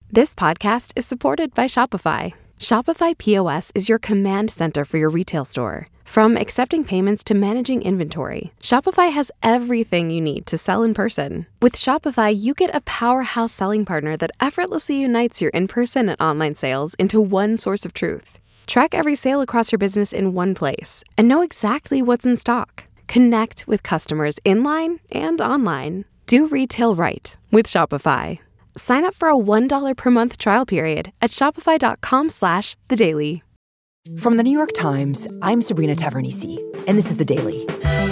This podcast is supported by Shopify. Shopify POS is your command center for your retail store. From accepting payments to managing inventory, Shopify has everything you need to sell in person. With Shopify, you get a powerhouse selling partner that effortlessly unites your in-person and online sales into one source of truth. Track every sale across your business in one place and know exactly what's in stock. Connect with customers in-line and online. Do retail right with Shopify. Sign up for a $1 per month trial period at shopify.com/The Daily. From the New York Times, I'm Sabrina Tavernise, and this is The Daily.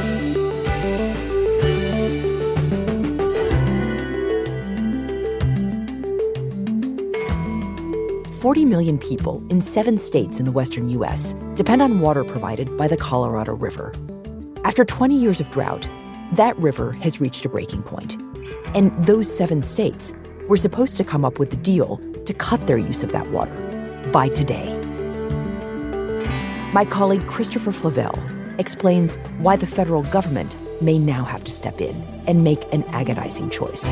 "40 million people in 7 states in the western U.S. depend on water provided by the Colorado River. After 20 years of drought, that river has reached a breaking point. And those 7 states were supposed to come up with a deal to cut their use of that water by today. My colleague Christopher Flavelle explains why the federal government may now have to step in and make an agonizing choice.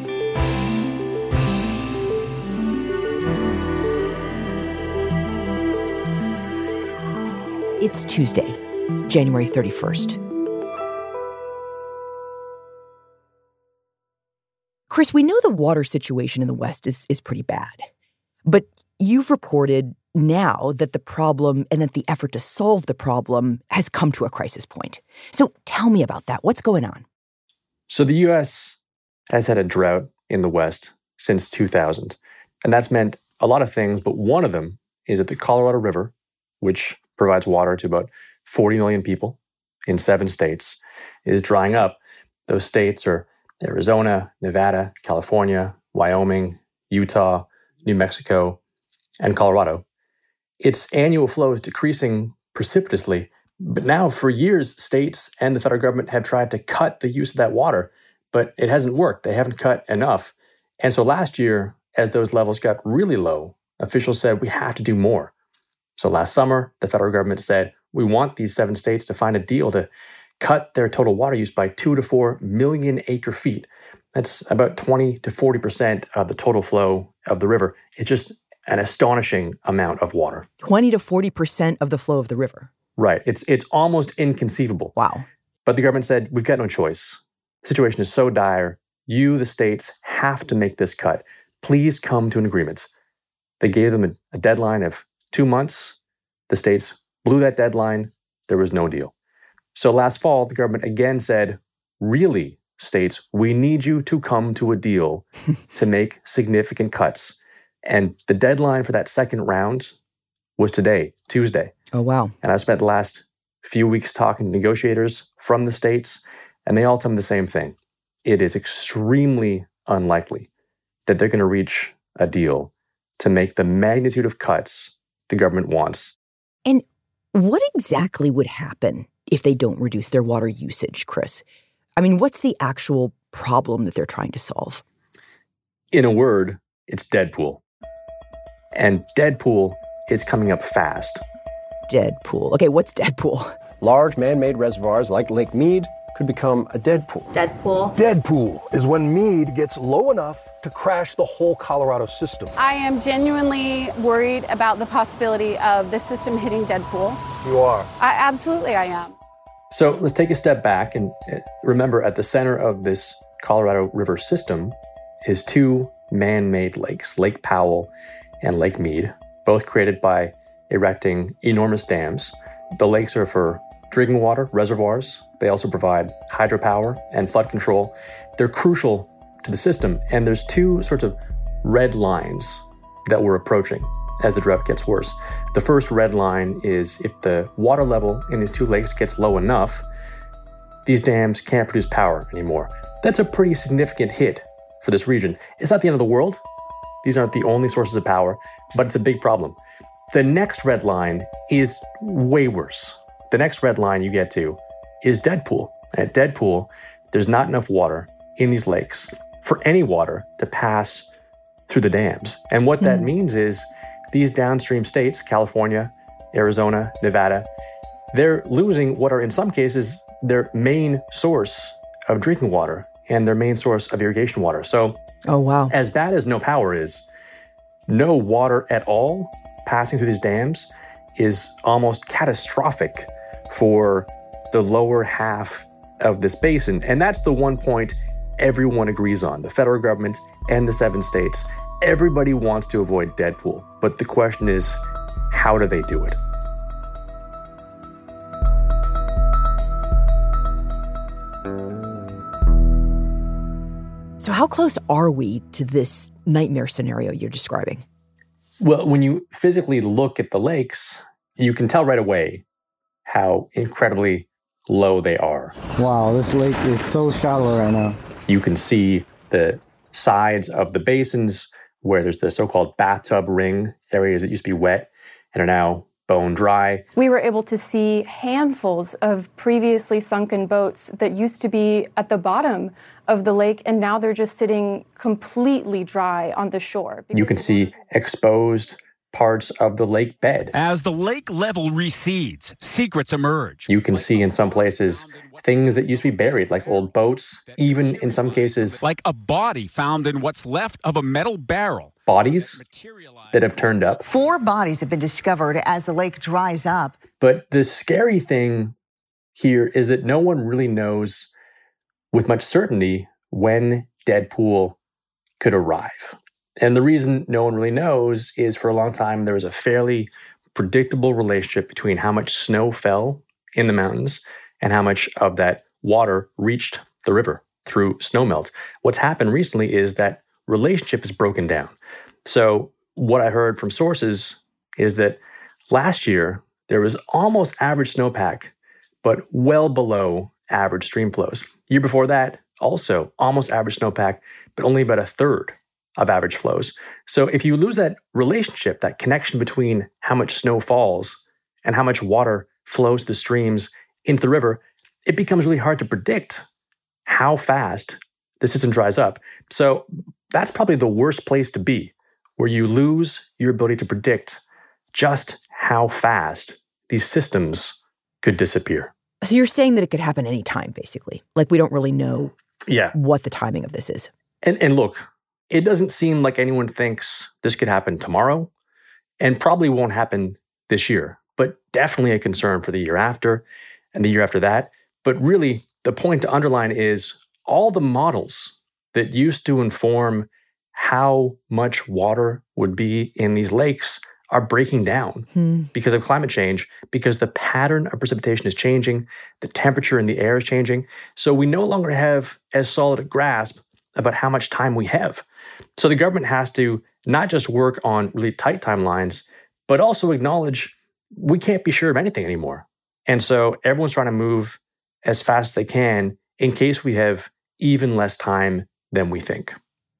It's Tuesday, January 31st. Chris, we know the water situation in the West is pretty bad, but you've reported now that the problem and that the effort to solve the problem has come to a crisis point. So tell me about that. What's going on? So the U.S. has had a drought in the West since 2000, and that's meant a lot of things, but one of them is that the Colorado River, which provides water to about 40 million people in 7 states, is drying up. Those states are Arizona, Nevada, California, Wyoming, Utah, New Mexico, and Colorado. Its annual flow is decreasing precipitously, but now for years, states and the federal government have tried to cut the use of that water, but it hasn't worked. They haven't cut enough. And so last year, as those levels got really low, officials said we have to do more. So last summer, the federal government said, we want these 7 states to find a deal to cut their total water use by 2 to 4 million acre feet. That's about 20 to 40% of the total flow of the river. It's just an astonishing amount of water. 20 to 40% of the flow of the river. Right. It's almost inconceivable. Wow. But the government said, we've got no choice. The situation is so dire. You, the states, have to make this cut. Please come to an agreement. They gave them a deadline of 2 months. The states blew that deadline. There was no deal. So last fall, the government again said, really, states, we need you to come to a deal to make significant cuts. And the deadline for that second round was today, Tuesday. Oh, wow. And I've spent the last few weeks talking to negotiators from the states, and they all tell me the same thing. It is extremely unlikely that they're going to reach a deal to make the magnitude of cuts the government wants. And what exactly would happen if they don't reduce their water usage, Chris? I mean, what's the actual problem that they're trying to solve? In a word, it's Deadpool. And Deadpool is coming up fast. Deadpool. Okay, what's Deadpool? Large man-made reservoirs like Lake Mead could become a dead pool. Deadpool is when Mead gets low enough to crash the whole Colorado system. I am genuinely worried about the possibility of the system hitting Deadpool. You are? Absolutely I am. So let's take a step back and remember at the center of this Colorado River system is 2 man-made lakes, Lake Powell and Lake Mead, both created by erecting enormous dams. The lakes are for drinking water, reservoirs. They also provide hydropower and flood control. They're crucial to the system. And there's 2 sorts of red lines that we're approaching as the drought gets worse. The first red line is if the water level in these 2 lakes gets low enough, these dams can't produce power anymore. That's a pretty significant hit for this region. It's not the end of the world. These aren't the only sources of power, but it's a big problem. The next red line is way worse. The next red line you get to is Deadpool. And at Deadpool, there's not enough water in these lakes for any water to pass through the dams. And what that means is these downstream states, California, Arizona, Nevada, they're losing what are in some cases their main source of drinking water and their main source of irrigation water. So oh, wow. As bad as no power is, no water at all passing through these dams is almost catastrophic for the lower half of this basin. And that's the one point everyone agrees on, the federal government and the 7 states. Everybody wants to avoid dead pool. But the question is, how do they do it? So how close are we to this nightmare scenario you're describing? Well, when you physically look at the lakes, you can tell right away how incredibly low they are. Wow, this lake is so shallow right now. You can see the sides of the basins where there's the so-called bathtub ring, areas that used to be wet and are now bone dry. We were able to see handfuls of previously sunken boats that used to be at the bottom of the lake, and now they're just sitting completely dry on the shore. You can see exposed parts of the lake bed. As the lake level recedes, secrets emerge. You can see in some places things that used to be buried, like old boats, even in some cases like a body found in what's left of a metal barrel. Bodies that have turned up. 4 bodies have been discovered as the lake dries up. But the scary thing here is that no one really knows with much certainty when dead pool could arrive. And the reason no one really knows is for a long time there was a fairly predictable relationship between how much snow fell in the mountains and how much of that water reached the river through snowmelt. What's happened recently is that relationship is broken down. So what I heard from sources is that last year there was almost average snowpack, but well below average stream flows. Year before that, also almost average snowpack, but only about a third of average flows. So if you lose that relationship, that connection between how much snow falls and how much water flows the streams into the river, it becomes really hard to predict how fast the system dries up. So that's probably the worst place to be, where you lose your ability to predict just how fast these systems could disappear. So you're saying that it could happen anytime, basically. Like we don't really know Yeah. what the timing of this is. And look, it doesn't seem like anyone thinks this could happen tomorrow, and probably won't happen this year, but definitely a concern for the year after and the year after that. But really, the point to underline is all the models that used to inform how much water would be in these lakes are breaking down because of climate change, because the pattern of precipitation is changing, the temperature in the air is changing. So we no longer have as solid a grasp about how much time we have. So the government has to not just work on really tight timelines, but also acknowledge we can't be sure of anything anymore. And so everyone's trying to move as fast as they can in case we have even less time than we think.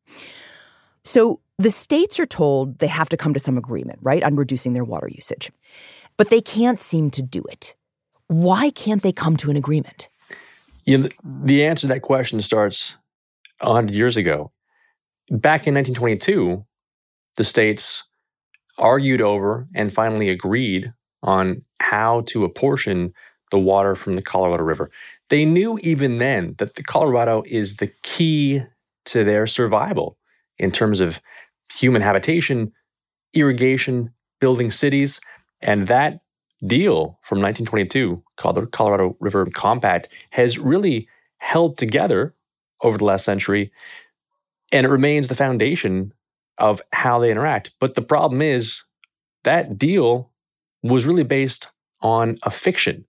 So the states are told they have to come to some agreement, right, on reducing their water usage. But they can't seem to do it. Why can't they come to an agreement? You know, the answer to that question starts 100 years ago. Back in 1922, the states argued over and finally agreed on how to apportion the water from the Colorado River. They knew even then that the Colorado is the key to their survival in terms of human habitation, irrigation, building cities. And that deal from 1922, called the Colorado River Compact, has really held together over the last century, and it remains the foundation of how they interact. But the problem is that deal was really based on a fiction.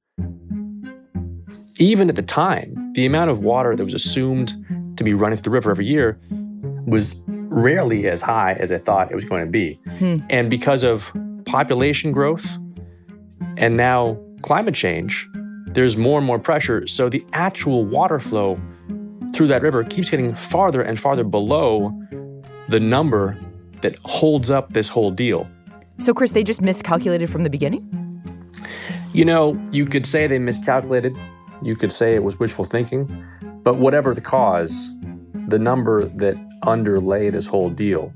Even at the time, the amount of water that was assumed to be running through the river every year was rarely as high as I thought it was going to be. And because of population growth and now climate change, there's more and more pressure. So the actual water flow through that river keeps getting farther and farther below the number that holds up this whole deal. So, Chris, they just miscalculated from the beginning? You know, you could say they miscalculated. You could say it was wishful thinking. But whatever the cause, the number that underlay this whole deal,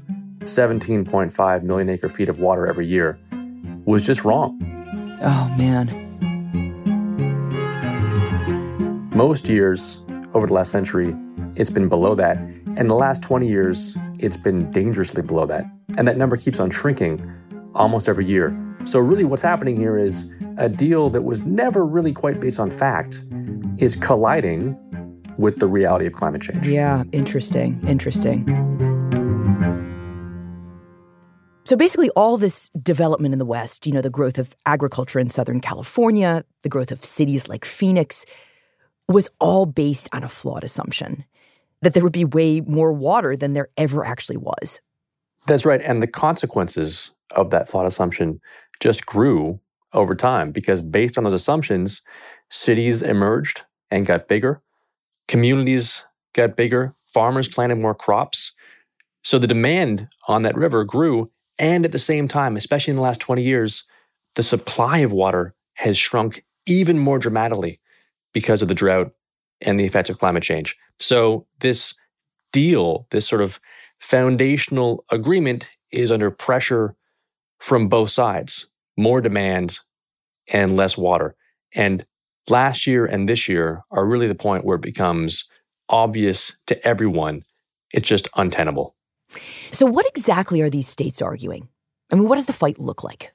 17.5 million acre feet of water every year, was just wrong. Oh, man. Most years over the last century, it's been below that. And the last 20 years, it's been dangerously below that. And that number keeps on shrinking almost every year. So really what's happening here is a deal that was never really quite based on fact is colliding with the reality of climate change. Yeah, interesting. So basically all this development in the West, the growth of agriculture in Southern California, the growth of cities like Phoenix, was all based on a flawed assumption that there would be way more water than there ever actually was. That's right. And the consequences of that flawed assumption just grew over time because based on those assumptions, cities emerged and got bigger. Communities got bigger. Farmers planted more crops. So the demand on that river grew. And at the same time, especially in the last 20 years, the supply of water has shrunk even more dramatically because of the drought and the effects of climate change. So this deal, this sort of foundational agreement is under pressure from both sides. More demand and less water. And last year and this year are really the point where it becomes obvious to everyone it's just untenable. So what exactly are these states arguing? I mean, what does the fight look like?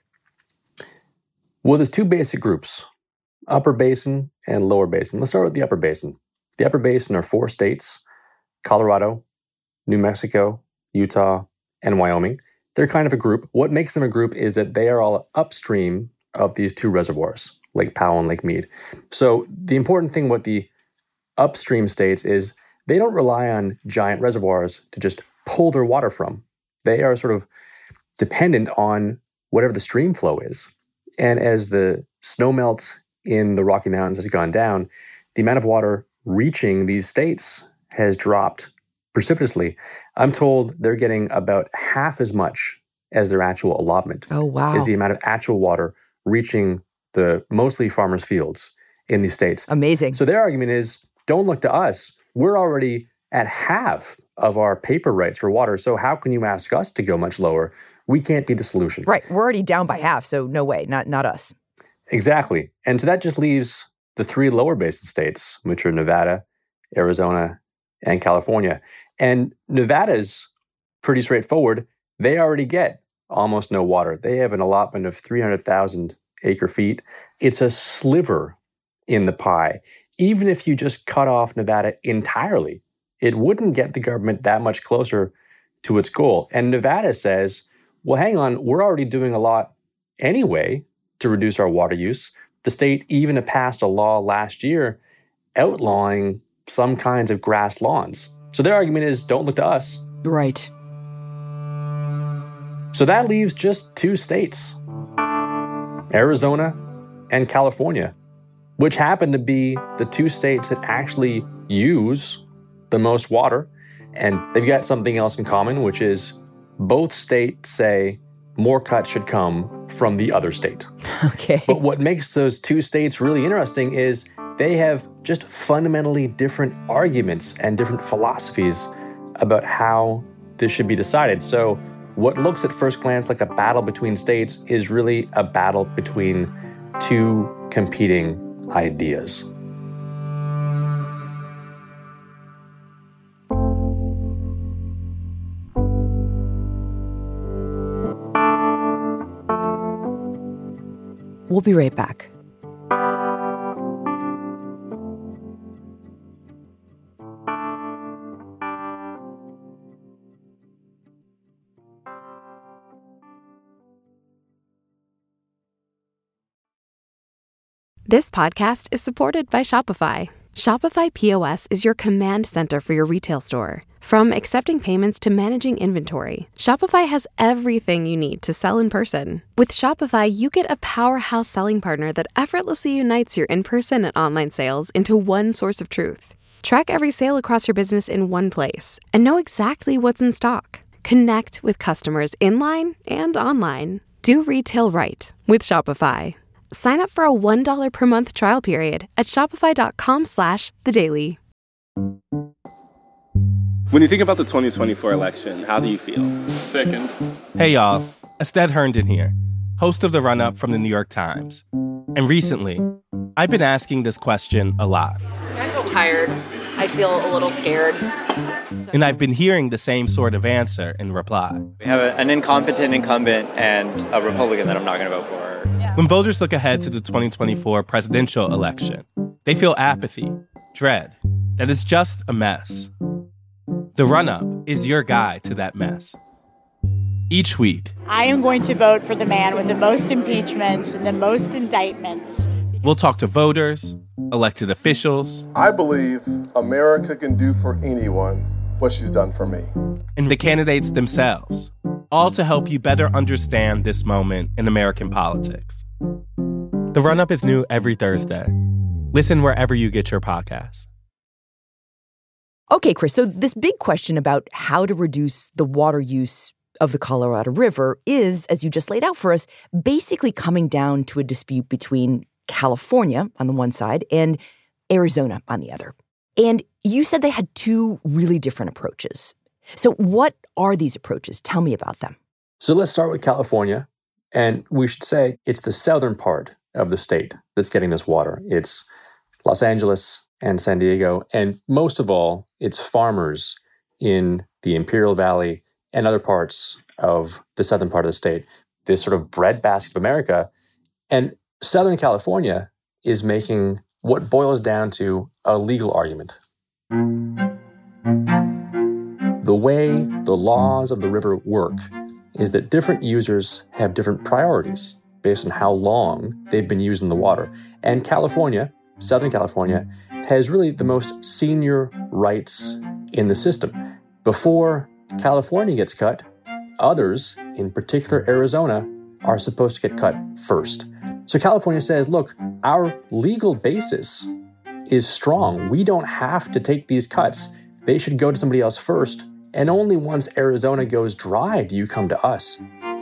Well, there's two basic groups, Upper Basin and Lower Basin. Let's start with the Upper Basin. The Upper Basin are 4 states, Colorado, New Mexico, Utah, and Wyoming. They're kind of a group. What makes them a group is that they are all upstream of these 2 reservoirs, Lake Powell and Lake Mead. So the important thing with the upstream states is they don't rely on giant reservoirs to just pull their water from. They are sort of dependent on whatever the stream flow is. And as the snow melt in the Rocky Mountains has gone down, the amount of water reaching these states has dropped precipitously. I'm told they're getting about half as much as their actual allotment. Oh, wow. Is the amount of actual water reaching the mostly farmers' fields in these states. Amazing. So their argument is, don't look to us. We're already at half of our paper rights for water. So how can you ask us to go much lower? We can't be the solution. Right. We're already down by half, so no way, not us. Exactly. And so that just leaves the 3 lower basin states, which are Nevada, Arizona, and California. And Nevada's pretty straightforward. They already get almost no water. They have an allotment of 300,000 acre feet. It's a sliver in the pie. Even if you just cut off Nevada entirely, it wouldn't get the government that much closer to its goal. And Nevada says, well, hang on, we're already doing a lot anyway to reduce our water use. The state even passed a law last year outlawing some kinds of grass lawns. So their argument is, don't look to us. Right. So that leaves just 2 states, Arizona and California, which happen to be the 2 states that actually use the most water. And they've got something else in common, which is both states say more cuts should come from the other state. Okay. But what makes those 2 states really interesting is they have just fundamentally different arguments and different philosophies about how this should be decided. So what looks at first glance like a battle between states is really a battle between 2 competing ideas. We'll be right back. This podcast is supported by Shopify. Shopify POS is your command center for your retail store. From accepting payments to managing inventory, Shopify has everything you need to sell in person. With Shopify, you get a powerhouse selling partner that effortlessly unites your in-person and online sales into one source of truth. Track every sale across your business in one place and know exactly what's in stock. Connect with customers in-line and online. Do retail right with Shopify. Sign up for a $1 per month trial period at shopify.com/thedaily. When you think about the 2024 election, how do you feel? Sickened. Hey, y'all. Estelle Herndon here, host of The Run-Up from the New York Times. And recently, I've been asking this question a lot. I feel tired. I feel a little scared. And I've been hearing the same sort of answer in reply. We have an incompetent incumbent and a Republican that I'm not going to vote for. When voters look ahead to the 2024 presidential election, they feel apathy, dread, that it's just a mess. The Run-Up is your guide to that mess. Each week, I am going to vote for the man with the most impeachments and the most indictments. We'll talk to voters, elected officials. I believe America can do for anyone what she's done for me. And the candidates themselves, all to help you better understand this moment in American politics. The Run-Up is new every Thursday. Listen wherever you get your podcasts. Okay, Chris, so this big question about how to reduce the water use of the Colorado River is, as you just laid out for us, basically coming down to a dispute between California on the one side and Arizona on the other. And you said they had two really different approaches. So what are these approaches? Tell me about them. So let's start with California. And we should say it's the southern part of the state that's getting this water. It's Los Angeles and San Diego. And most of all, it's farmers in the Imperial Valley and other parts of the southern part of the state, this sort of breadbasket of America. And Southern California is making what boils down to a legal argument. The way the laws of the river work is that different users have different priorities based on how long they've been using the water. And California, Southern California, has really the most senior rights in the system. Before California gets cut, others, in particular Arizona, are supposed to get cut first. So California says, look, our legal basis is strong. We don't have to take these cuts. They should go to somebody else first. And only once Arizona goes dry do you come to us.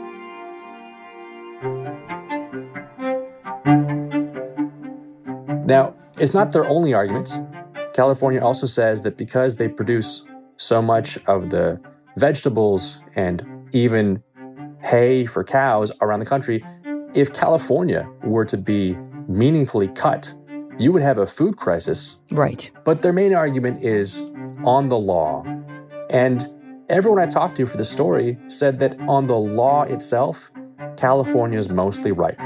Now, it's not their only arguments. California also says that because they produce so much of the vegetables and even hay for cows around the country, if California were to be meaningfully cut, you would have a food crisis. Right. But their main argument is on the law. And everyone I talked to for the story said that on the law itself, California is mostly right.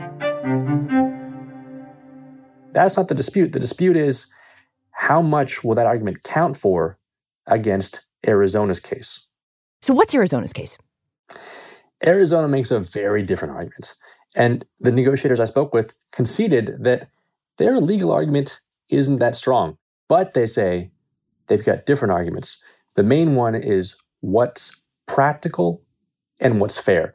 That's not the dispute. The dispute is how much will that argument count for against Arizona's case? So what's Arizona's case? Arizona makes a very different argument. And the negotiators I spoke with conceded that their legal argument isn't that strong. But they say they've got different arguments. The main one is what's practical and what's fair.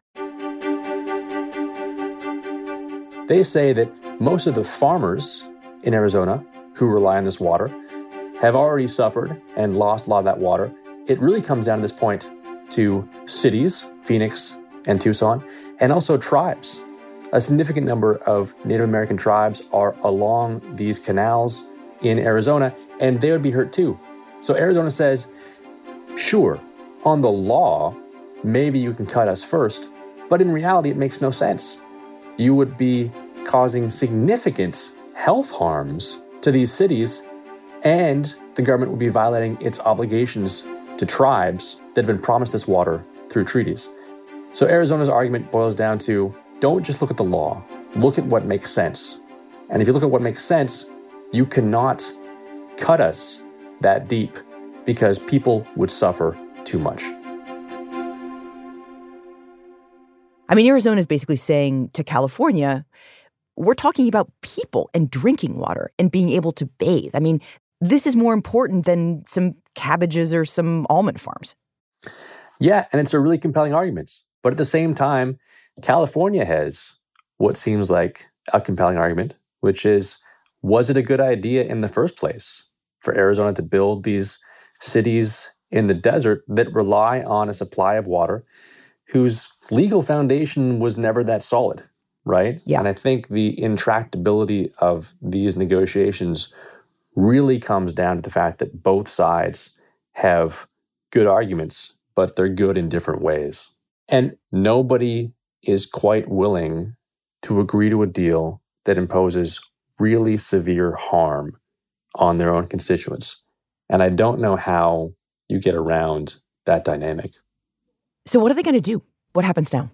They say that most of the farmers in Arizona who rely on this water have already suffered and lost a lot of that water. It really comes down to this point to cities, Phoenix and Tucson, and also tribes. A significant number of Native American tribes are along these canals in Arizona, and they would be hurt too. So Arizona says, sure, on the law, maybe you can cut us first, but in reality, it makes no sense. You would be causing significant health harms to these cities, and the government would be violating its obligations to tribes that have been promised this water through treaties. So Arizona's argument boils down to, don't just look at the law, look at what makes sense. And if you look at what makes sense, you cannot cut us that deep because people would suffer too much. I mean, Arizona is basically saying to California, we're talking about people and drinking water and being able to bathe. I mean, this is more important than some cabbages or some almond farms. Yeah, and it's a really compelling argument. But at the same time, California has what seems like a compelling argument, which is, was it a good idea in the first place for Arizona to build these cities in the desert that rely on a supply of water whose legal foundation was never that solid, right? Yeah. And I think the intractability of these negotiations really comes down to the fact that both sides have good arguments, but they're good in different ways. And nobody is quite willing to agree to a deal that imposes really severe harm on their own constituents. And I don't know how you get around that dynamic. So what are they going to do? What happens now?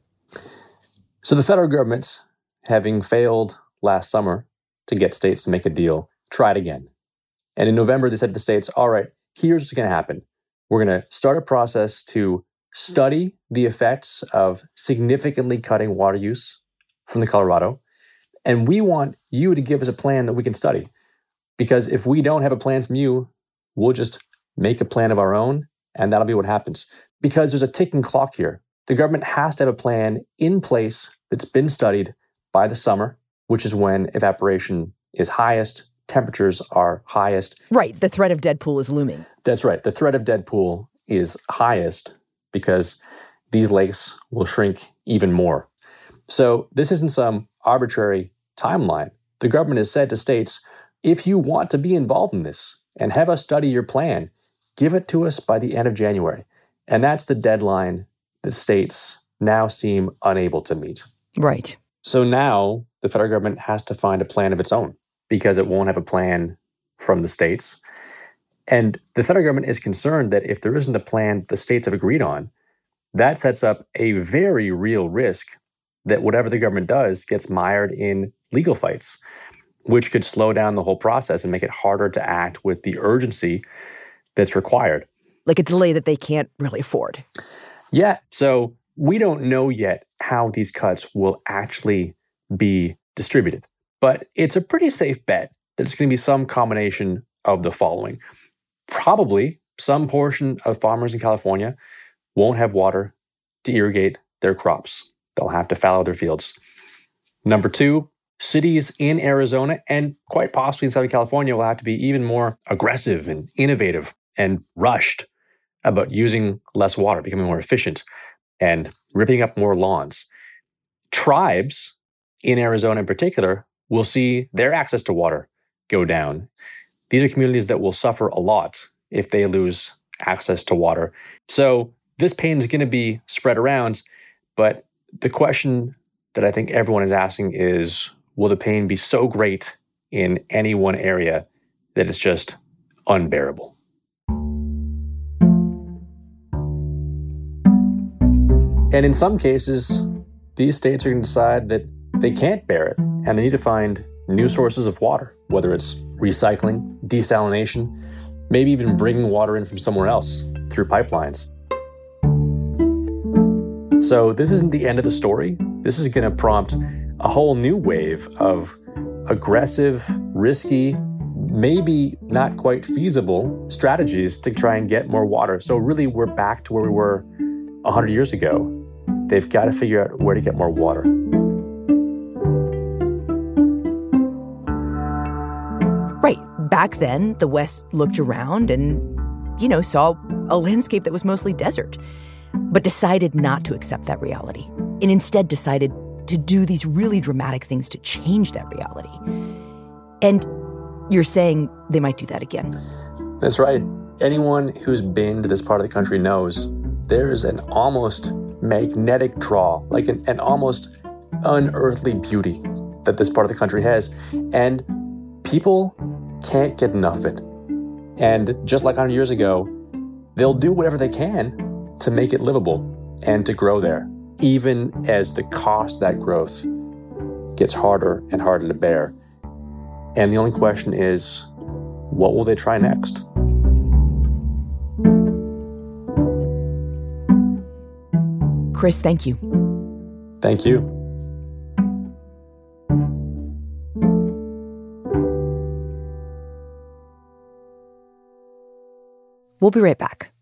So the federal government, having failed last summer to get states to make a deal, tried again. And in November, they said to the states, all right, here's what's going to happen. We're going to start a process to study the effects of significantly cutting water use from the Colorado. And we want you to give us a plan that we can study. Because if we don't have a plan from you, we'll just make a plan of our own, and that'll be what happens. Because there's a ticking clock here. The government has to have a plan in place that's been studied by the summer, which is when evaporation is highest, temperatures are highest. Right. The threat of dead pool is looming. That's right. The threat of dead pool is highest because these lakes will shrink even more. So this isn't some arbitrary timeline. The government has said to states, if you want to be involved in this and have us study your plan, give it to us by the end of January. And that's the deadline that states now seem unable to meet. Right. So now the federal government has to find a plan of its own because it won't have a plan from the states. And the federal government is concerned that if there isn't a plan the states have agreed on, that sets up a very real risk that whatever the government does gets mired in legal fights, which could slow down the whole process and make it harder to act with the urgency that's required. Like a delay that they can't really afford. Yeah. So we don't know yet how these cuts will actually be distributed. But it's a pretty safe bet that it's going to be some combination of the following. Probably some portion of farmers in California won't have water to irrigate their crops. They'll have to fallow their fields. Number two, cities in Arizona and quite possibly in Southern California will have to be even more aggressive and innovative and rushed about using less water, becoming more efficient, and ripping up more lawns. Tribes in Arizona in particular will see their access to water go down. These are communities that will suffer a lot if they lose access to water. So this pain is going to be spread around, but the question that I think everyone is asking is, will the pain be so great in any one area that it's just unbearable? And in some cases, these states are going to decide that they can't bear it, and they need to find new sources of water, whether it's recycling, desalination, maybe even bringing water in from somewhere else through pipelines. So this isn't the end of the story. This is going to prompt a whole new wave of aggressive, risky, maybe not quite feasible strategies to try and get more water. So really, we're back to where we were 100 years ago. They've got to figure out where to get more water. Right. Back then, the West looked around and, saw a landscape that was mostly desert, but decided not to accept that reality and instead decided to do these really dramatic things to change that reality. And you're saying they might do that again. That's right. Anyone who's been to this part of the country knows there's an almost magnetic draw, like an almost unearthly beauty that this part of the country has. And people can't get enough of it. And just like 100 years ago, they'll do whatever they can to make it livable and to grow there, even as the cost of that growth gets harder and harder to bear. And the only question is, what will they try next? Chris, thank you. Thank you. We'll be right back.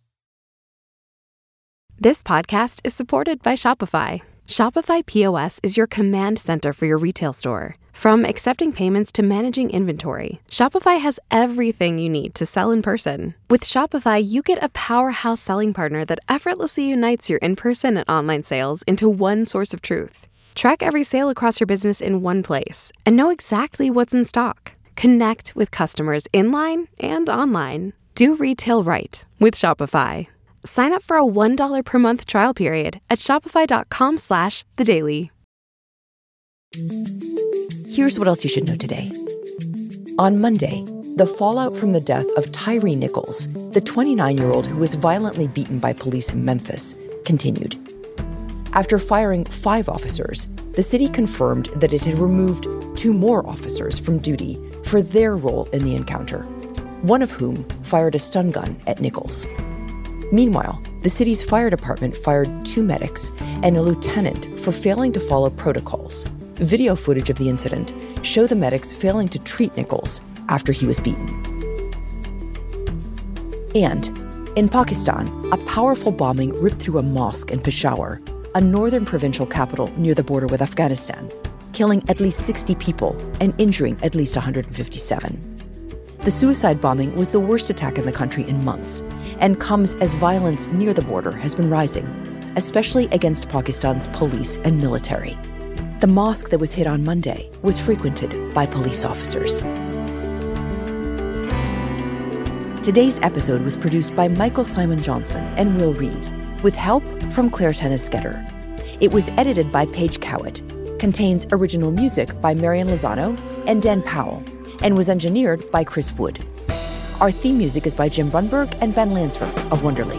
This podcast is supported by Shopify. Shopify POS is your command center for your retail store. From accepting payments to managing inventory, Shopify has everything you need to sell in person. With Shopify, you get a powerhouse selling partner that effortlessly unites your in-person and online sales into one source of truth. Track every sale across your business in one place and know exactly what's in stock. Connect with customers in-line and online. Do retail right with Shopify. Sign up for a $1 per month trial period at shopify.com/thedaily. Here's what else you should know today. On Monday, the fallout from the death of Tyree Nichols, the 29-year-old who was violently beaten by police in Memphis, continued. After firing 5 officers, the city confirmed that it had removed 2 more officers from duty for their role in the encounter, one of whom fired a stun gun at Nichols. Meanwhile, the city's fire department fired 2 medics and a lieutenant for failing to follow protocols. Video footage of the incident show the medics failing to treat Nichols after he was beaten. And in Pakistan, a powerful bombing ripped through a mosque in Peshawar, a northern provincial capital near the border with Afghanistan, killing at least 60 people and injuring at least 157. The suicide bombing was the worst attack in the country in months and comes as violence near the border has been rising, especially against Pakistan's police and military. The mosque that was hit on Monday was frequented by police officers. Today's episode was produced by Michael Simon Johnson and Will Reed, with help from Claire Tennis-Sketter. It was edited by Paige Cowett, contains original music by Marian Lozano and Dan Powell, and was engineered by Chris Wood. Our theme music is by Jim Brunberg and Ben Lansford of Wonderly.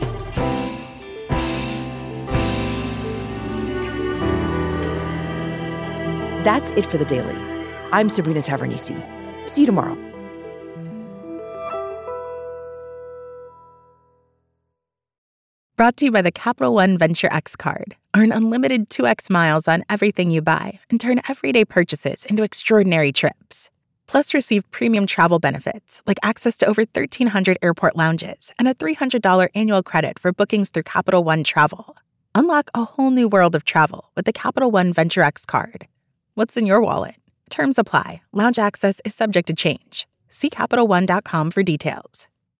That's it for The Daily. I'm Sabrina Tavernisi. See you tomorrow. Brought to you by the Capital One Venture X card. Earn unlimited 2x miles on everything you buy and turn everyday purchases into extraordinary trips. Plus, receive premium travel benefits like access to over 1,300 airport lounges and a $300 annual credit for bookings through Capital One Travel. Unlock a whole new world of travel with the Capital One Venture X card. What's in your wallet? Terms apply. Lounge access is subject to change. See CapitalOne.com for details.